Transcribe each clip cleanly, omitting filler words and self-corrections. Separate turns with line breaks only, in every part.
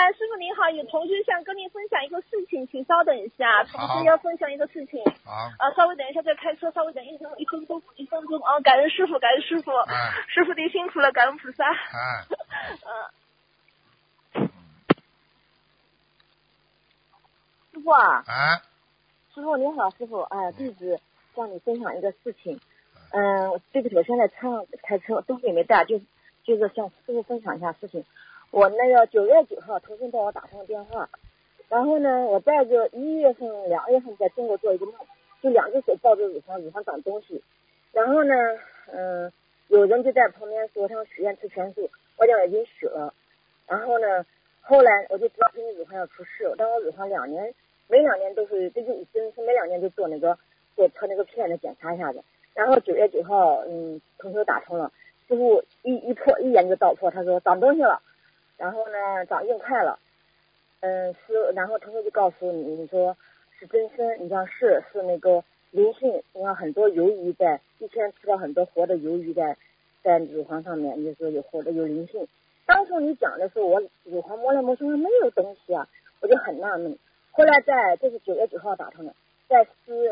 师傅您好，有同学想跟您分享一个事情，请稍等一下，同学要分享一个事情。
好。
稍微等一下，在开车，稍微等一分钟。感恩师傅，感恩师傅，师傅您辛苦了，感恩菩萨。
师傅啊。师傅您好，师傅，弟子向你分享一个事情。对不起，我现在开车，东西也没带，就是向师傅分享一下事情。我那个9月9号，同事帮我打通了电话，然后呢，我在这1月份、2月份在中国做一个梦，就2只手抱着乳房长东西，然后呢，有人就在旁边说他要许愿吃全素，我讲已经许了，然后呢，后来我就知道今年乳房要出事，但我乳房每2年都是，这就已经是每2年都做那个片子检查一下子，然后9月9号，同学打通了，师傅一眼就道破，他说长东西了。然后呢，长硬块了，然后同学就告诉你说是真身，你像是那个灵性，你看很多鱿鱼在一天吃到很多活的鱿鱼在乳房上面，你就说有活的有灵性。当初你讲的时候，我乳房摸来摸去没有东西啊，我就很纳闷。后来这是9月9号打通的，在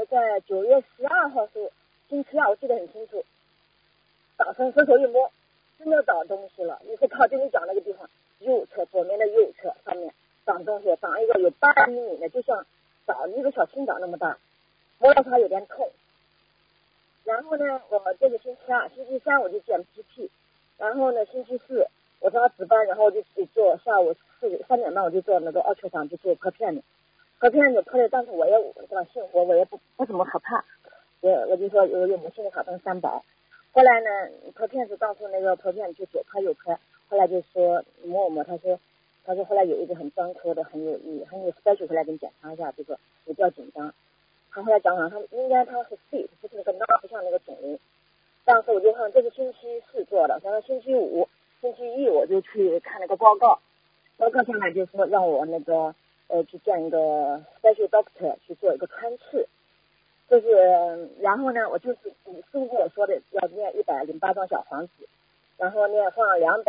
9月12号时候星期二，我记得很清楚，伸手一摸，真的长东西了，你是靠近你讲那个地方。右侧左面的右侧上面长东西，长一个有8厘米的，就像长一个小青枣那么大，摸到它有点痛。然后呢，我这个星期二、星期三我就见 PT， 然后呢星期四我上值班，然后我就做下午3点半我就做那个ultrasound，就做拍片子，但是我也信我也不怎么可怕，我就说有母亲的卡登3宝。后来呢，拍片子当初那个拍片就左拍右拍。后来就说摸，他说后来有一个很专科的很有 special 回来给你检查一下，这个也比较紧张。他后来讲他应该他是 fit， 不是那个不像那个肿瘤。当时我就看这是星期四做的，然后星期五、星期一我就去看那个报告上来就说让我那个去见一个 special doctor 去做一个穿刺，就是然后呢我就是师傅跟我说的要念108张小房子。然后呢，放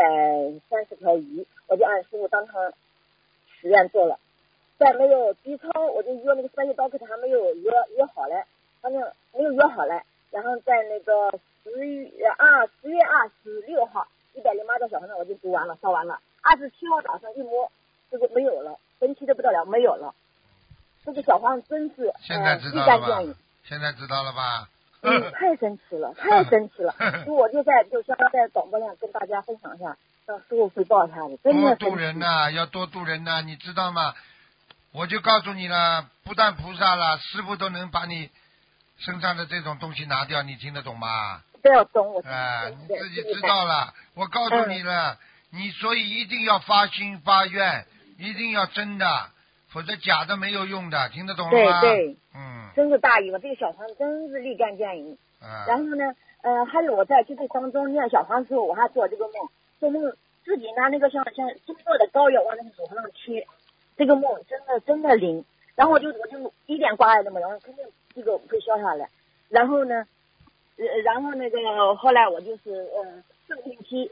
230条鱼，我就按师傅当场许愿做了。在没有 B 超，我就约那个3月刀客，他没有约好来，反正没有约好来。然后在那个10月26号108张小房子我就读完了，烧完了。27号早上一摸，这个没有了，神奇的不得了，没有了。这个小房子真是
现在知道了吧？现在知道了吧？
太神奇了，太神奇了！我就在广播上跟大家分享一下，让师傅汇报一下子，真的
多度人呐，要多度人呐，你知道吗？我就告诉你了，不但菩萨了，师傅都能把你身上的这种东西拿掉，你听得懂吗？
对，懂我。
你自己知道了，我告诉你了，你所以一定要发心发愿，一定要真的，否则假的没有用的，听得懂了吗？
对，真是大意了，这个小房子真是立竿见影。然后呢，还有我在这当中念小房子，我还做这个梦，做梦自己拿那个像中国的膏药往那个手上贴，这个梦真的灵。然后我就一点挂碍都没有，肯定这个会消下来。然后呢，那个后来我就是上星期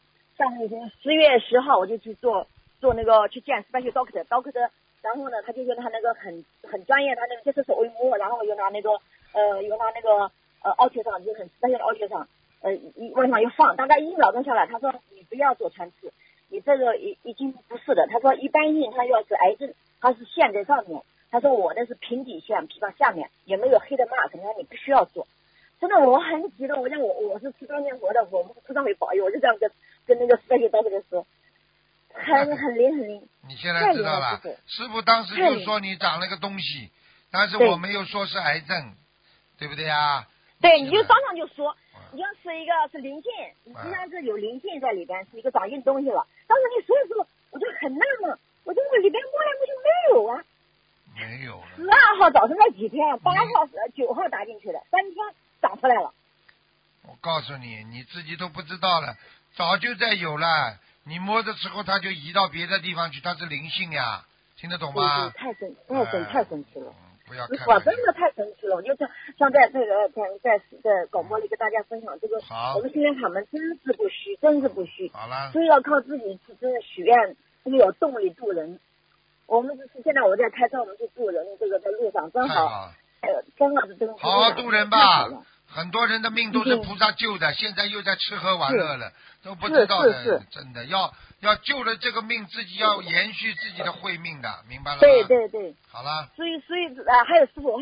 10月10号我就去做那个去见 special doctor。然后呢，他就用他那个很专业，他那个就是手一摸，然后又拿那个凹缺上，就很专业的凹缺上，往上一放，大概1秒钟下来，他说你不要做穿刺，你这个已经不是的。他说一般性，他要是癌症，他是线在上面，他说我那是平底线，皮到下面也没有黑的 mark，他说你不需要做。真的我很激动，我是吃当念佛的，我们菩萨会保佑，我就这样跟那个special doctor说。很灵，
你现在知道了。师傅当时就说你长了个东西，但是我没有说是癌症，对不对啊？
对，你就当场就说，你要是一个是灵性，你实际上是有灵性在里边，是一个长硬东西了。当时你说的时候，我就很纳闷，我说我里边摸来摸去没有啊。
没有。
12号早上那几天，8号、9号打进去的，3天长出来了。
我告诉你，你自己都不知道了，早就在有了。你摸的时候，它就移到别的地方去，它是灵性呀，听得懂吗？
对，太神奇了！
不要看。
我真的太神奇了！我就像在这个在广播里跟大家分享这个，我们心灵法门真是不虚。
好了。
所以要靠自己真的许愿， 有动力渡人。我们现在我在开车，我们去渡人，这个在路上正好，正好是这个。
好好渡人吧，很多人的命都是菩萨救的，现在又在吃喝玩乐了，都不知道的，真的要救了这个命，自己要延续自己的慧命的，明白了吗？
对对对。
好了。
所以还有师傅。